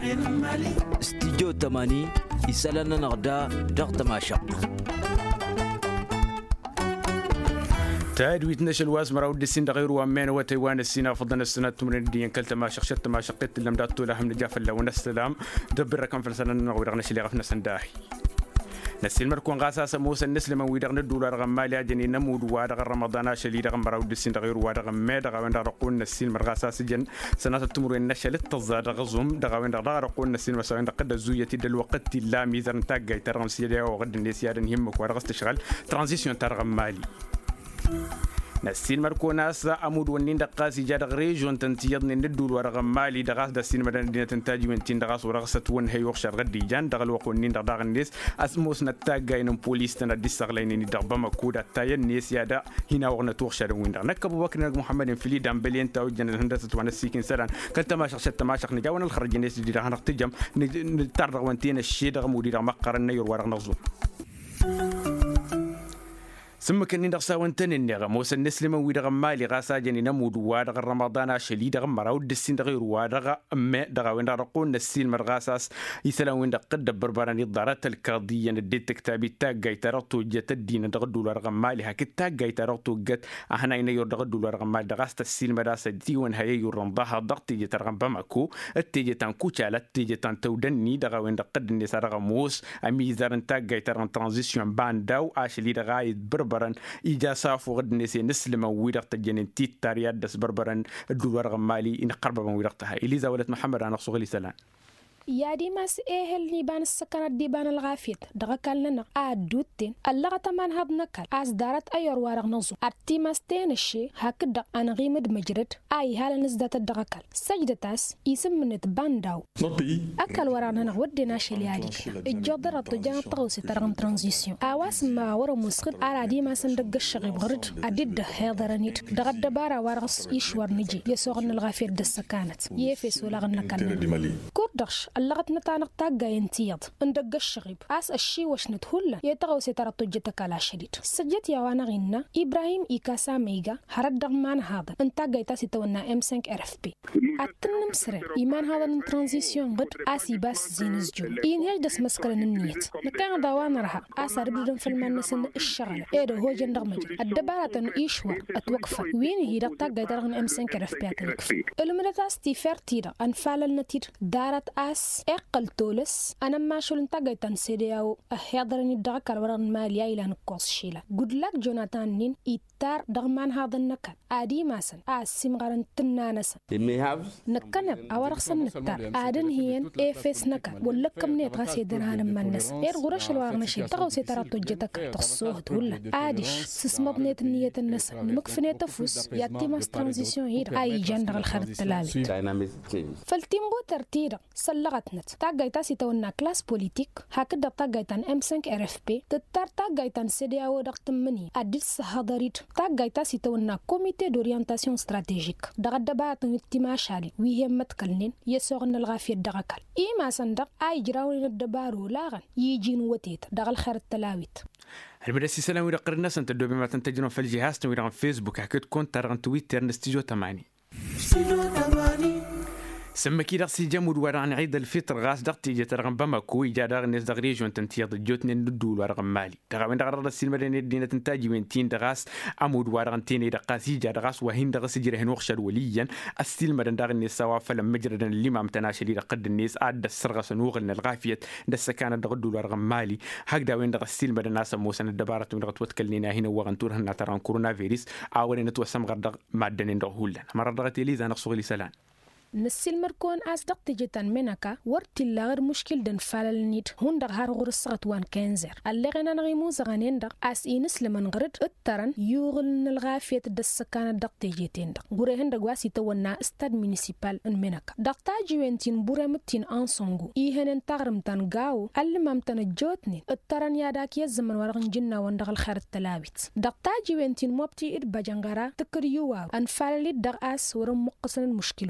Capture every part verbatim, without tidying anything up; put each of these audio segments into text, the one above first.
استديو تماني يسالنا نغدا دغ تماشق تادويت نشل واس مراود السين غير وامين وتيوان السين فضلنا السنه تمرين دين كلت ما شخشت ما شقت لم داتو لهم نجاف الله ونسلام دبر كم فلسنا نغير نشل غفنا سنداحي نسيل مركون غاساس موسى النسل من ويدغ الدولار غمالي اجني نمود وادغ رمضان شلي دغ مراود السين غير وادغ ما دغ وين رقون نسيل مرغاساس جن سنه تمرين نشل تزاد غزم دغ وين رقون نسيل مسوين قد زويتي دل وقت لا ميزان تاغ ترانسيا وغد النسيان يهمك ورغ تشغل ترانزيشن ترغ مالي نسيل مركوناس أمود ونين دقاسي جاد غريجون تنتيضني ندول ورغم مالي دغاس دسين مدن دينا تنتاجي من تين دغاس ورغسة ون هي وخشر غدي جان دغل وقونين دغ الناس أسموس نتاج جاين بوليس تنا ديسغلين دغبا مكودا تاي الناس يادا هنا وغنا توخشر وين دغ نكبو بكر محمد فيلي دامبلين تاو جن الهندسة وانا سيكين سلان كنت ما شخص تماشق نجاونا الخرج الناس دي راه نقتجم نتردغ وانتين الشي دغ مودي دغ مقرن نير ورغ نغزو ثم كان ندرس وانتن النغ موسى النسل من ويدغ مالي غاسا جني نمود وادغ رمضان شلي دغ مراود السين دغير وادغ اما دغ وين رقون السين مرغاساس يسلا وين قد بربراني ضرات القضيه نديت كتابي تاغاي ترتو جت الدين دغ دولار مالي هك تاغاي ترتو جت احنا اين يدغ دولار مال دغاست السين مداسه دي وين هي يرنضها ضغط يجي ترغم بمكو التيجي تان كوتشالت تيجي تان تودني دغ وين قد الناس رغ موس اميزار تاغاي ترن ترانزيشن بانداو اشلي دغاي بربران إجازة فوق النسي نسلم ويرقت الجنين تيت تاريات دس بربران الدولار غمالي إن قرب من ويرقتها إليزا ولد محمد أنا صغلي سلام يا دي ماس إيه اللي بان السكنات دي بان الغافيت دغا كالنا أدوتين اللغة تمان هاد نكال أز دارت أيور وارغ نظو أرتي ماستين الشي هكذا أنا غيمد مجرد أي هالا نزدات الدغا كال سجدة تاس يسم منت بانداو أكل ورانا نغود ناشي لياليك الجودرة تجان طغوسي ترغم ترانزيسيون أواس ما ورا مسخد أرا دي ماس ندق الشغي بغرد أدد هيضرانيت دغا الدبارة وارغس يشوار نجي يسوغن الغافيت دي السكانت يفيس ولغن كالنا كوردخش اللغة نتانق تاقا ينتيض اندق الشغيب أس الشي وش نتهلا يتغو سيترى تجتك على شديد سجت يا وانا غينا إبراهيم إيكاسا ميغا هرد دغمان هذا انتاقا يتاسي تونا إم خمسة إر إف بي أتنم سري إيمان هذا الترانزيسيون غد أسي باس زينز جو إين هيج دس مسكرن النيت نكان دوانا رها أسا ربدن في المنسن الشغل إيدو هو جندغ مجر الدبارة إيشوا أتوقف وين هي دقاقا يترغن إم خمسة إر إف بي أتلقف المدتاس تيفر تيدا أنفال النتير دارت أس اقل تولس انا ما شو لنتاغي تنسيديو احيضرني دغك الورن ماليا الى نقص شيلا good luck جوناثان نين إتار دغمان هذا النكال آدي ماسن آسيم غارن تنانس نكنب أورخصن نتار آدن هين إفس نكال ولكم نيت غاسيدن هانم منس إير غرش الواغنشي تغو سيتراتو جتك تخصوه دولا آديش سسمب نيت نية النس نمكفني تفوس ياتي ماس ترانزيسيون هير أي جندغ الخرد تلالي فالتيمغو ترتيرا سلغت نت تاغايتا سيتونا كلاس بوليتيك هكذا تاغايتان إم خمسة إر إف بي تتار تاغايتان سيدياو دقتمني أدلس هضريت تاغايتا سيتونا كوميتي دورينتاسيون ستراتيجيك دغدبات نتماشالي ويهم متكلنين يسوغن الغافية دغكال إيما صندق أي جراون الدبارو لاغن يجين وتيت دغل خير التلاويت البداسي سلام ويرقر الناس انت دوبي ما تنتجنون في الجهاز تنويران فيسبوك حكيت كونت ترغن تويتر نستيجو تماني سما كي دغسي جامود وران عيد الفطر غاس دغتي جات رغم بمكو يجا الناس دغ ريجون تنتيض جوتني ندول ورغم مالي دغ وين دغ السين مدينه دينا تنتاجي وين تين دغاس امود وران تيني دغاسي جا دغاس وهين دغ سجره هن وخشر وليا السيل مدن دغ الناس سوا فلم مجرد اللي ما متناشلي قد الناس اد السرغس نوغل الغافيه دس كان دغ دول ورغم مالي هكذا وين دغ السيل مدن ناس موسن الدباره دغ توتكلنا هنا وغنتور هنا تران كورونا فيروس اورين نتوسم غدغ مادن دغ هولن مره دغتي لي زان صغلي سلام نسيل مركون أصدق تجتن منك ورت اللغر مشكل دن فالنيت هندق هار غرصت وان كنزر اللغنا نغيموز غنندق أس إنس لمن غرد الترن يغلن الغافية الدسكان دق تجتين دق غوري هندق واسي تونا استاد مينيسيبال ان منك دق تاجوينتين بورمتين أنصنغو إيهن تغرم تنغاو اللمام تنجوتني الترن ياداك يزمن ورغن جنة واندغ الخير التلاويت دق تاجوينتين موبتي إد بجنغارا تكريوا أنفالي دق أس ورم مقصن المشكل وليه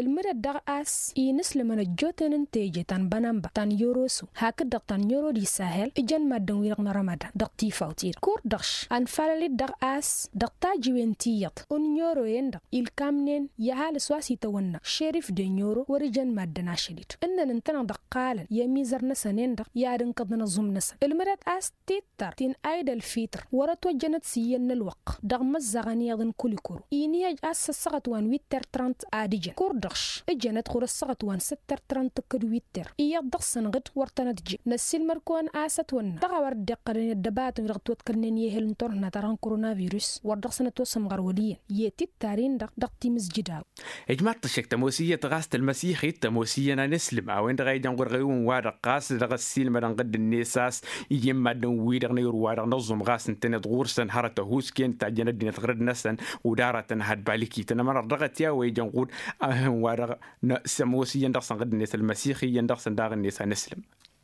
المرد دغ أس ينسل من الجوتن انتاجي تان بنامبا تان يوروسو هكذا تان يورو دي ساهل إجان مادن ويرغن رمضان دغ تيفاوتير كور دغش أن فالالي دغ أس دغ تاجي وينتيات أن يورو يندغ الكامنين يهال سواسي تونا شريف دين يورو ورجان مادن عشليت إنن انتنا دغ قالا يميزر نسانين دغ يارن قدنا زوم نسان المرد أس تيتر تين آيد الفيتر ورطو جنت سيين الوق دغ مزغاني يضن كل كورو إينياج أس السغط وان ويتر ترانت آديجان كور دغش إجانت خور السغط وان ستر ترانت كد ويتر إيا دغ سنغد ورطنت جي نسيل مركوان آسات ون دغ ورد قرن الدبات ورغتوت كرنين يهل نطرنا تران كورونا فيروس ودغ سنتو سمغر وليا يتي التارين دغ دغ تيمز جداو إجماع تشك تموسية غاست المسيحي تموسية نسلم أوين دغ يجان غرغيون وارق قاس دغ السيل مدن قد النيساس يجيم مادن ويدغ نير وارق نظم غاس انتنت غورسن هارتا هوسكين تاجنا دين تغرد نسن ودارة هاد بالكي تنمر رغت يا ويجان غود وارق سموسية دغ سن قد النيس المسيحي يندغ سن داغ النيس نسلم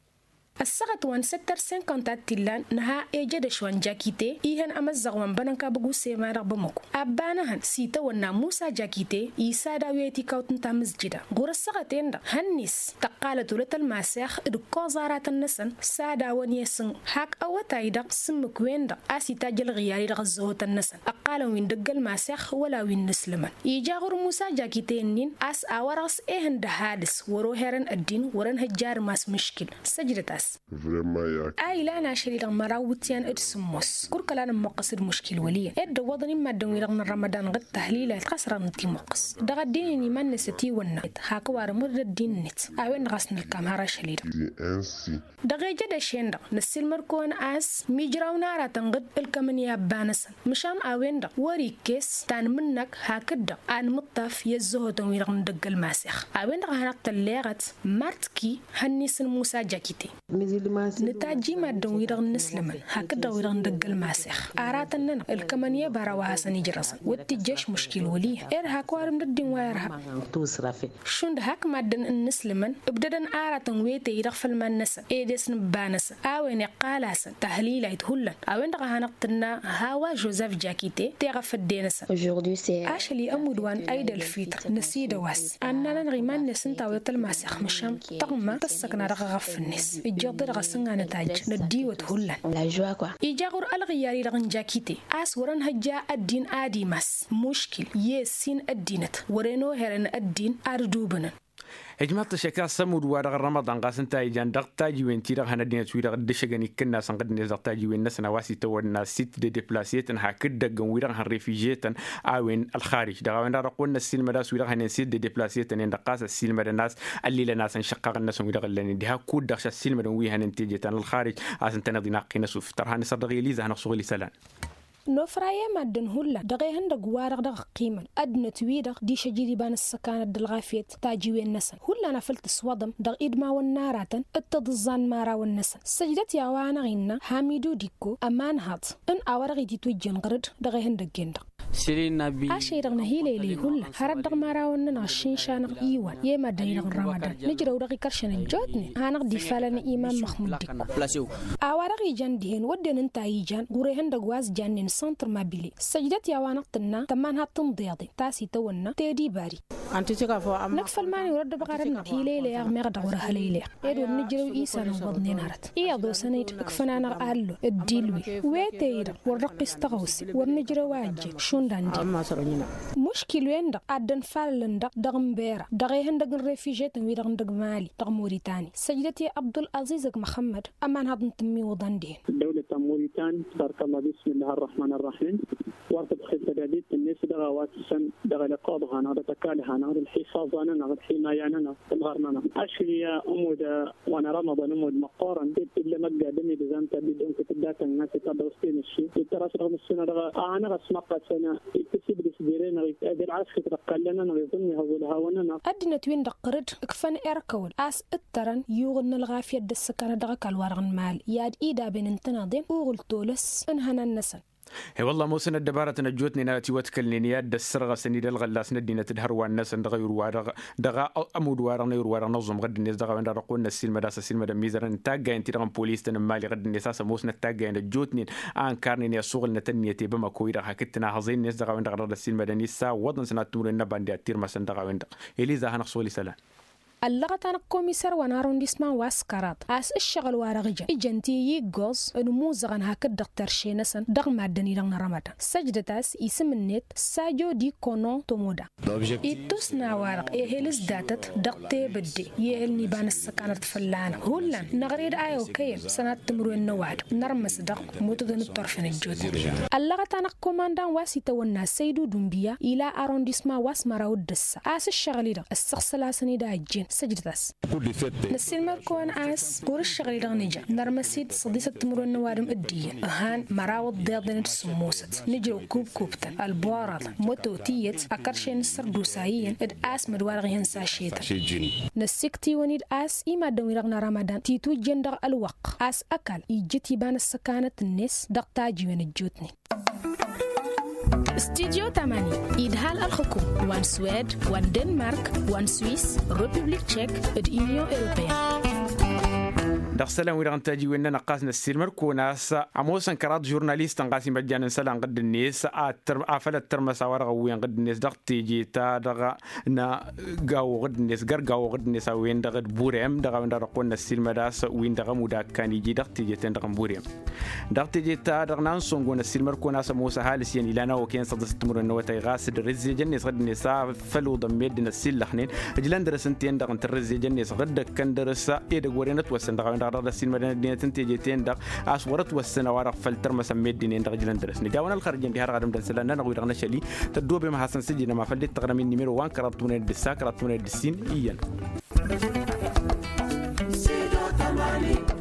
السغط وان ستر سنكونتات تلان نها ايجاد شوان جاكيتي ايهن امزغ وان بنانكا بغو سيما رغ بموكو ابانا هن سيتا ونا موسى جاكيتي ايسا داويتي كوتن تامزجدا غور السغطين دا هنس تقالة تولت الماسيخ ادو كوزارات النسن سادا ونيسن هاك اواتايدا سمكوين دا اسي تاجل غياري رغزوهوت النسن اقالا وين دقل ماسيخ ولا وين نسلمن ايجا غور موسى جاكيتي نين اس اورغس ايهن دا هادس ورو هيرن الدين ورن هجار ماس مشكل سجدتاس أي لا أنا شريط مراوتيان إدسموس كل كلام مقصد مشكل وليه إد وضني ما دون رغم رمضان غد تحليل القصر نتي مقص دغ الدين من نستي والنت هاكوار مر الدين نت أوين غسن الكاميرا شريط دغ جد شين دغ نسيل مركون أس ميجراونا راتنغد الكمنيا بانس مشام أوين دغ وري كيس تان منك هكذا أن مطف يزهد ويرغم دق الماسخ أوين دغ هنقتليغت مارتكي هنيس الموسى جاكيتي نتاجي ما دون ويرغن نسلمن هكذا ويرغن دق الماسخ آراتننا الكمانية براوها سنجرسن والتجيش مشكل وليه إر هاكوار من الدين ويرها شوند هاك ما دن النسلمن ابددن آراتن ويتي يرغفل ما النسا إيديس نبانس آوين يقالاسن تحليل يتهلن آوين دغا هنقتنا هاوا جوزيف جاكيتي تيغف الدينسن آشلي أمودوان أيد الفيتر نسيد واس أننا نغيمان نسن تاويت الماسخ مشام تغمى تسكنا رغا غف النس جدر غسنغا نتاج نديوت هلا لا جوا كوا يجاغور الغياري رغن جاكيتي اس ورن هجا الدين ادي مس مشكل يسين الدينت ورينو هرن الدين اردوبن هجمة الشكا سمود وارغ رمضان قاسن تايجان دغ تاجي وين تيرغ هنا دينا تويرغ دشغني كنا سنقد نزغ تاجي وين نسنا واسي تورنا سيت دي ديبلاسيتن هاكدغ ويرغ هالريفيجيتن اوين الخارج دغ وين رقولنا السيلما داس ويرغ هنا سيت دي ديبلاسيتن ان قاس السيلما الناس اللي لناس نشقق الناس ويرغ لين دي هاكود دغ السيلما وي هنا نتيجتن الخارج اسن تنضينا قينا سوف ترهاني صدغي ليزا هنا صغلي سلان نوفرايا مادن هلا دغي هندق وارغ دغ قيمة أدنى تويدغ دي شجيري بان السكانة دلغافيت تاجيوي النسن هلا نفلت سوضم دغ إدما والناراتن اتضزان مارا والنسن سجدت ياوانا غينا حاميدو ديكو أمان هات ان أورغي دي توجين غرد دغي هندق جندق سيرين نبي أشي رغنا هيلي لي هلا هرد دغ مارا وننا عشين شانغ إيوان يما دايرغ رمضان نجرو دغي كرشن الجوتني هانغ دي فالنا إيمان محمود ديكو أورغي جان ديهن ودن انتاي جان غوري هندق واز جانين سنتر مابيلي سجدت يا وانقتنا تمان هاتن ضياضي تاسي تونا تيدي باري انت تكافو ام نكفل ماني ورد بقارنا هي ليلى يا ميغ دغور هليلى ايدو نجرو ايسان وبدنين هرت اي دو سنيد كفنانا قالو الديلوي ويتير ورق استغوس ورنجرو واجي شونداندي ما سرنينا مشكل وين دق ادن فالن دق دغمبيرا دغي هندق الريفيجيت وي دغ مالي دغ موريتاني سجدتي عبد العزيز محمد امان هاد تمي وضندين دولة موريتان بارك الله بسم الله الرحمن الرحيم وارتب خلت جديد الناس دغوات سن دغ لقاب غانا تكالها نار الحفاظ أنا نار الحماية أنا الغرننا أشلي أمود وأنا رمضان أمود مقارن ديت إلا مجا دني بزام تبدي أنك تدات الناس تدرسين الشيء تراس رغم السنة رغ أنا غسمقة سنة تسيب لسديرين غير العسك ترقلنا نغيظني هولها وننا أدنى توين دقرد كفن إركول أس الترن يوغن الغافية دسكان دغك الورغن مال ياد إيدا بين انتناضين أوغل تولس انهنا النسن هي والله مو سنة دبارة نجوتني ناتي وتكلني يد السرغة سنيد الغلاس ندينا تدهر والناس ندغ يروار دغا أمود وارنا يروار نظم غد الناس دغا وين رقولنا السين مداس السين مدام ميزرن تاجا انتي رقم بوليس تنمالي غد الناس أسا موسنا تاجا نجوتني آن كارني الشغل نتنيتي بما كويرة حكتنا هزين الناس دغا وين رقولنا السين مدام نسا وضن سنة تمر النبان دي أتير مثلا دغا وين إليزا هنقصولي سلام اللغة أنا كوميسار ونارون ديسما واسكارات أس الشغل وارغجا إجنتي يجوز نموذجا هاك الدكتور شينسن دغ مادني لغنا رمضان سجدتاس اسم النت ساجو دي كونو تومودا إتوس ناوارغ إهلس داتت دغتي بدي يهل نيبان السكانت فلان هولان نغريد آيو كيم سنة تمرو النواد نرمس دغ موتدن الطرفين الجوتي اللغة أنا كوماندان واسي تونا سيدو دنبيا إلى أرون ديسما واس مراود دسا أس الشغل دغ السخصلاسني دا الجين سجدتاس نسيل مركوان آس قول الشغل دغنيجا نرمسيد صديسة تمر النوادم الدية أهان مراود ضيضن السموست نجرو كوب كوبتا البوارات موتوتيت أكرشين السردوسايين إد آس مدوارغيهن ساشيتا نسيكتي ونيد آس إما دوي رغنا رمضان تيتو جندر الوق آس أكل إيجتي بان السكانة الناس دقتاجي وين الجوتني استديو ثمانية إدهال الحكوم وان سويد وان دنمارك وان سويس ريبوبليك تشيك اليونيون أوروبية دخسلان ويران تاجي وين نقاسنا السيرمر كوناس عموسا كرات جورناليست قاسم بجان سلان قد الناس اتر افل الترمس ورغ وين قد الناس دغتي جي تا دغ نا غاو قد الناس غرغاو قد الناس وين دغ بوريم دغ وين دغ السيرما داس وين دغ مودا كان يجي دغتي جي تن دغ بوريم دغتي جي تا دغ نان سونغون السيرمر كوناس موسى هالسين الى نا وكين صدس تمر النوتي غاسد الرزي جنيس قد الناس فلو ضميدنا السيل لخنين اجلان درسنتين دغ الرزي جنيس قد كان درس ايد غورينت وسن دغ هذا السين مدينة دينا تنتيجي تندق أسورت والسنة ورق فلتر مسمى دينين دغجلان درس نجاونا الخارجين بهار غادم دنسلنا نغوي رغنا شلي تدو بما حسن سجينا ما فلت تغرمين نميرو وان كراتون الدسا كراتون الدسين إيان